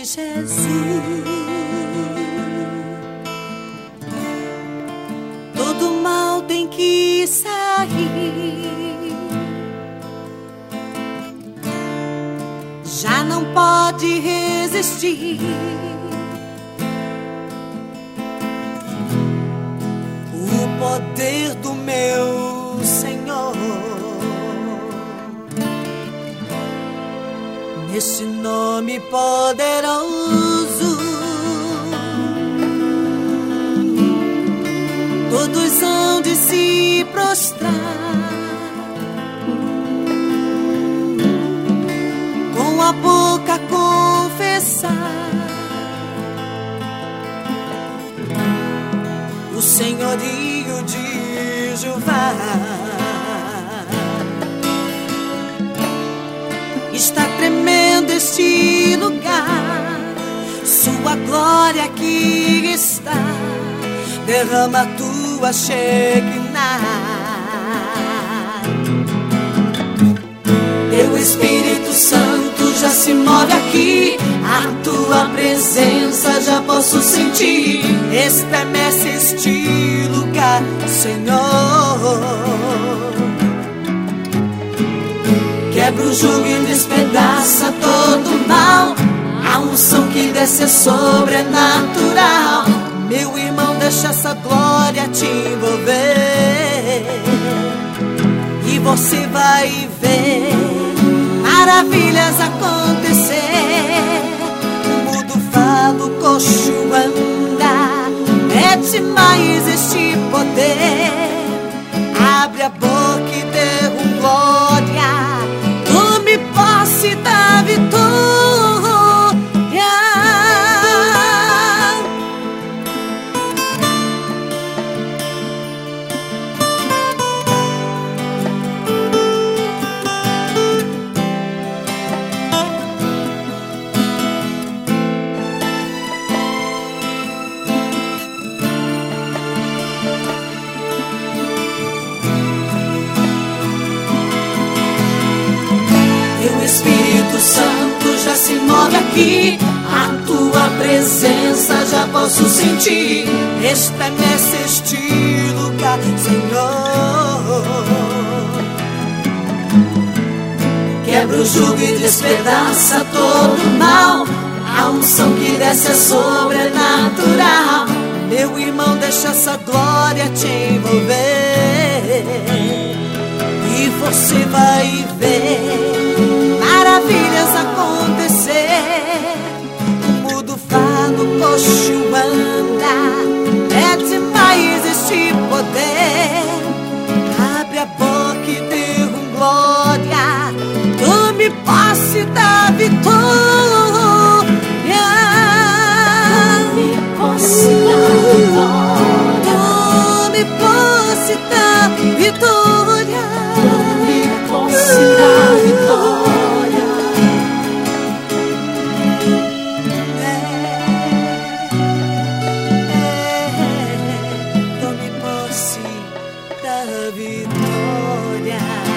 de Jesus. Todo mal tem que sair, já não pode resistir. O poder do meu Senhor, nesse nome poderoso, todos hão de se prostrar, com a boca confessar: o senhorio de Jeová está tremendo este lugar. Sua glória aqui está, derrama tua Shekinah. Teu Espírito Santo já se move aqui, a tua presença já posso sentir. Estremece este lugar, Senhor. Quebra o jugo e despedaça todo mal. A unção que desce é sobrenatural. Meu irmão, deixa essa glória te envolver, e você vai ver maravilhas acontecer. O mudo fala, o coxo anda, é demais este poder. Abre a boca e dê glória, tome posse da vitória. Espírito Santo já se move aqui, a tua presença já posso sentir. Estremece este lugar, Senhor. Quebra o jugo e despedaça todo o mal. A unção que desce é sobrenatural. Meu irmão, deixa essa glória te envolver, e você vai ver maravilhas acontecer. O mudo fala, o coxo anda, é demais este poder. Abre a boca e dê glória, tome posse da vitória. Tome posse da vitória. Tome posse da vitória. Tome posse da vitória. Tome posse da vitória.